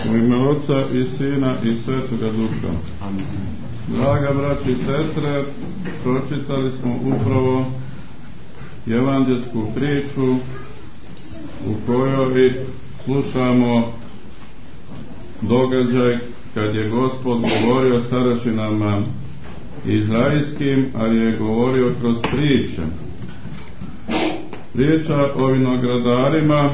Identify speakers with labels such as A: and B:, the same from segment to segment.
A: U ime Oca i Sina i Svetoga Duha. Draga braći i sestre, pročitali smo upravo evanđelsku priču u kojoj slušamo događaj kad je Gospod govorio starešinama izraelskim, ali je govorio kroz priče. Priča o vinogradarima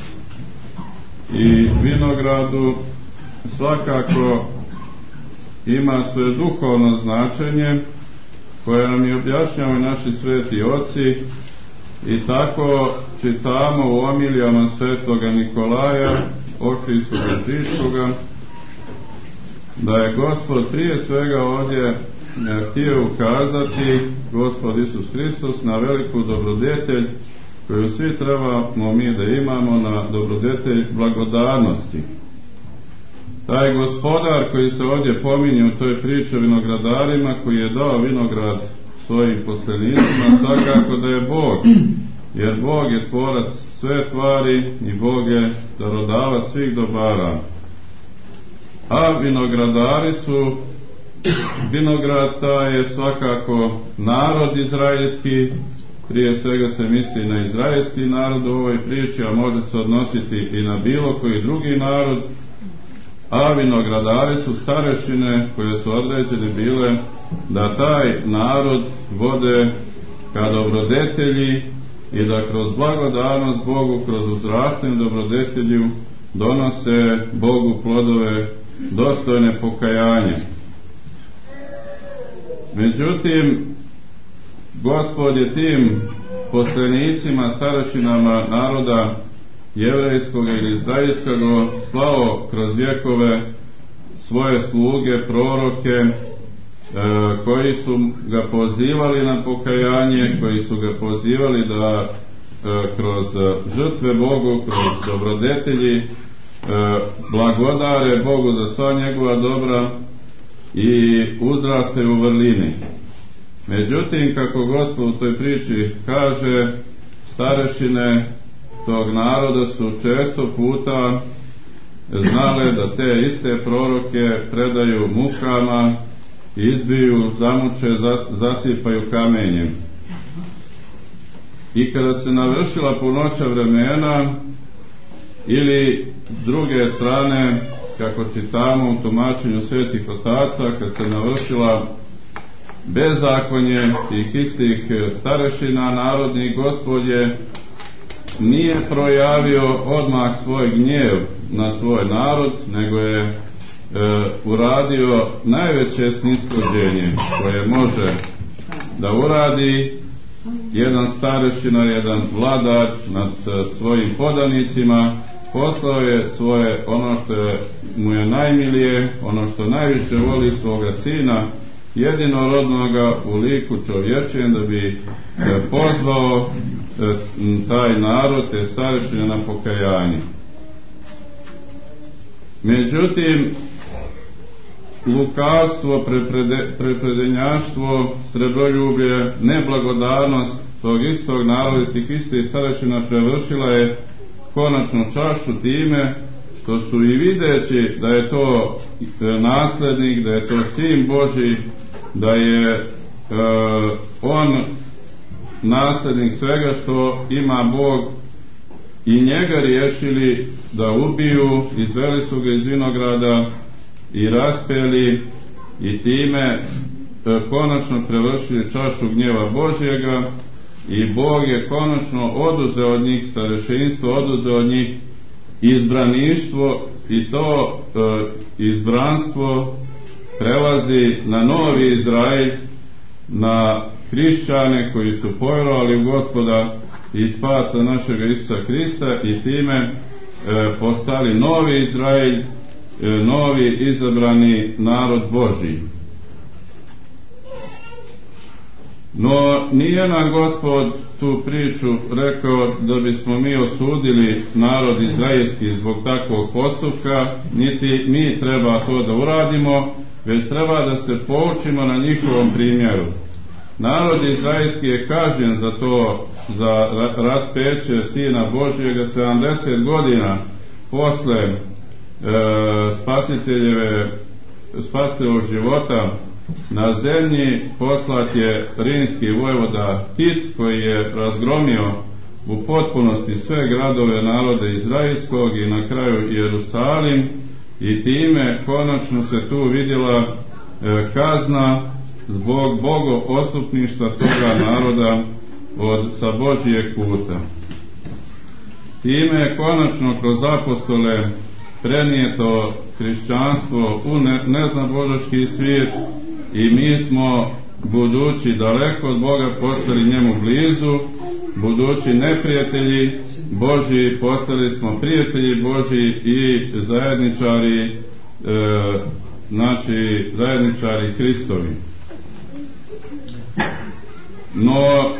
A: i vinogradu svakako ima svoje duhovno značenje koje nam je objašnjavaju naši sveti oci, i tako čitamo u omilijama svetoga Nikolaja Ohridskoga Žičkoga da je Gospod prije svega ovdje htio ukazati, Gospod Isus Hristos, na veliku dobrodetelj koju svi trebamo mi da imamo, na dobrodetelj blagodarnosti. Taj gospodar koji se ovdje pominje u toj priči o vinogradarima, koji je dao vinograd svojim poslenicima, svakako da je Bog, jer Bog je tvorac sve tvari i Bog je darodavac svih dobara. A vinogradari su, vinograd taj je svakako narod izraelski, prije svega se misli na izraelski narod u ovoj priči, a može se odnositi i na bilo koji drugi narod, a vinogradari su starešine koje su određene bile da taj narod vode ka dobrodetelji i da kroz blagodarnost Bogu, kroz uzrastanje dobrodetelju donose Bogu plodove dostojne pokajanja. Međutim, Gospod je tim poslenicima, starešinama naroda jevrejskog ili izraelskog slao kroz vjekove svoje sluge, proroke, koji su ga pozivali na pokajanje, koji su ga pozivali da kroz žrtve Bogu, kroz dobrodetelji blagodare Bogu za sva njegova dobra i uzrastaju u vrlini. Međutim, kako Gospod u toj priči kaže, starešine tog naroda su često puta znale da te iste proroke predaju mukama, izbiju, zamuče, zasipaju kamenjem. I kada se navršila punoća vremena, ili druge strane, kako čitamo u tumačenju svetih otaca, kad se navršila bezakonje tih istih starešina narodnih, Gospod je nije projavio odmah svoj gnjev na svoj narod, nego je uradio najveće snishođenje koje može da uradi jedan starešina, jedan vladar nad svojim podanicima. Poslao je svoje, ono što mu je najmilije, ono što najviše voli, svoga sina jedinorodnoga u liku čovječjem, da bi pozvao taj narod, te starešine, na pokajanje. Međutim, lukavstvo, prepredenjaštvo, srebroljublje, neblagodarnost tog istog naroda, tih istih starešina prevršila je konačnu čašu time što su i videći da je to naslednik, da je to sin Božji, da je on naslednik svega što ima Bog, i njega riješili da ubiju, izveli su ga iz vinograda i raspeli, i time konačno prevršili čašu gnjeva Božjega, i Bog je konačno oduzeo od njih starešinstvo, oduzeo od njih izbraništvo, i to izbranstvo prelazi na novi Izrael, na hrišćane koji su povjerovali u Gospoda i spasa našega Isusa Hrista, i time postali novi Izrael, novi izabrani narod Božji. No nije nam Gospod tu priču rekao da bismo mi osudili narod izraelski zbog takvog postupka, niti mi treba to da uradimo, već treba da se poučimo na njihovom primjeru. Narod izraelski je kažnjen za to, za raspeće Sina Božjega 70 godina posle spasiteljevog života na zemlji, poslat je rimski vojvoda Tit, koji je razgromio u potpunosti sve gradove naroda izraelskog i na kraju Jerusalim, i time konačno se tu vidjela kazna zbog bogoostupništva toga naroda sa Božijeg puta. Time je konačno kroz apostole prenijeto hrišćanstvo u neznabožaški svijet i mi smo, budući daleko od Boga, postali njemu blizu, budući neprijatelji Božji, postali smo prijatelji Božji i zajedničari, zajedničari Hristovi. No,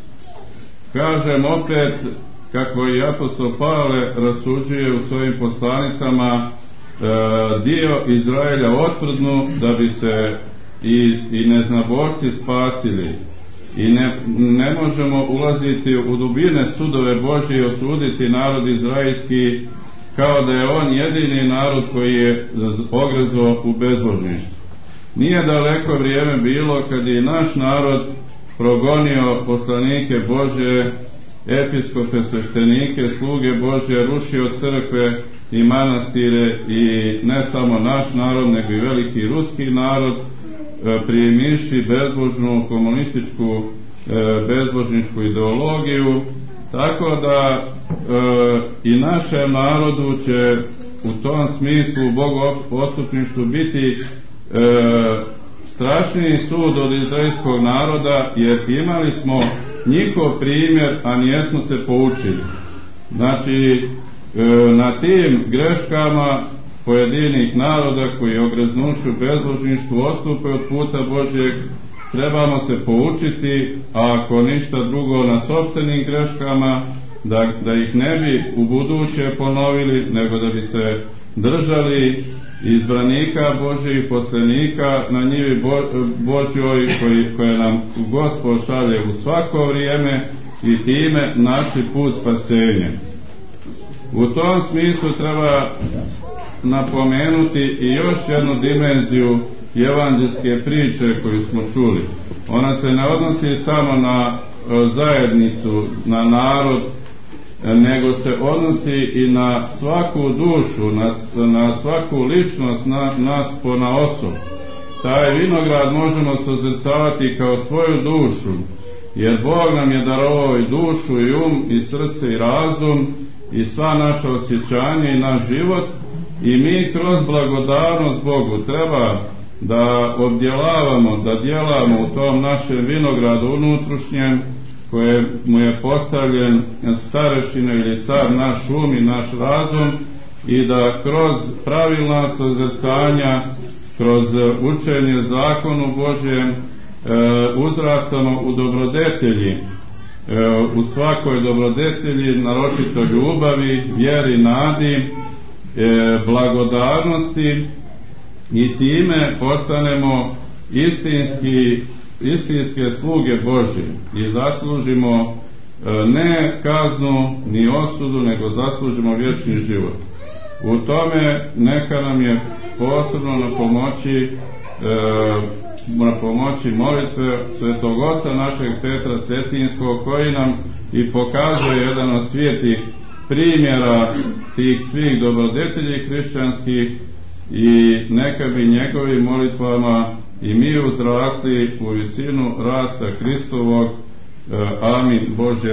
A: kažem opet, kako i apostol Pavle rasuđuje u svojim poslanicama, dio Izraelja otvrdnu da bi se i neznaborci spasili, i ne možemo ulaziti u dubine sudove Božje i osuditi narod izraelski kao da je on jedini narod koji je ogrezao u bezbožništvu. Nije daleko vrijeme bilo kad je naš narod progonio poslanike Božje, episkope, sveštenike, sluge Božje, rušio crkve i manastire, i ne samo naš narod, nego i veliki ruski narod, primivši bezbožnu komunističku bezbožničku ideologiju, tako da i našem narodu će u tom smislu bogoostupništvu biti strašniji sud od izraelskog naroda, jer imali smo njihov primjer, a nijesmo se poučili. Znači, na tim greškama pojedinih naroda koji ogreznuši u bezbožništvu odstupe od puta Božjeg, trebamo se poučiti, a ako ništa drugo na sopstvenim greškama, da ih ne bi u buduće ponovili, nego da bi se držali izbranika Božjih, poslanika na njivi Božjoj koje nam Gospod šalje u svako vrijeme, i time naši put spasenja. U tom smislu treba napomenuti i još jednu dimenziju evanđelske priče koju smo čuli. Ona se ne odnosi samo na zajednicu, na narod, nego se odnosi i na svaku dušu, na svaku ličnost, nas ponaosob. Taj vinograd možemo sozrcavati kao svoju dušu, jer Bog nam je darovao i dušu, i i srce, i razum, i sva naša osjećanja i naš život, i mi kroz blagodarnost Bogu treba da obdjelavamo, da djelamo u tom našem vinogradu unutrašnjem, koje mu je postavljen starešina ili car, naš i naš razum, i da kroz pravilna sozrcanja, kroz učenje zakonu Božjem uzrastamo u dobrodetelji, u svakoj dobrodetelji, naročito ljubavi, vjeri, nadi, blagodarnosti, i time postanemo istinske sluge Božje i zaslužimo ne kaznu ni osudu, nego zaslužimo vječni život. U tome neka nam je posebno na pomoći molitve Svetog Oca našeg Petra Cetinskog, koji nam i pokazuje jedan od svijetih primjera tih svih dobrodetelji hrišćanskih, i neka bi njegovim molitvama i mi uzrasli u visinu rasta Hristovog. Amin. Božje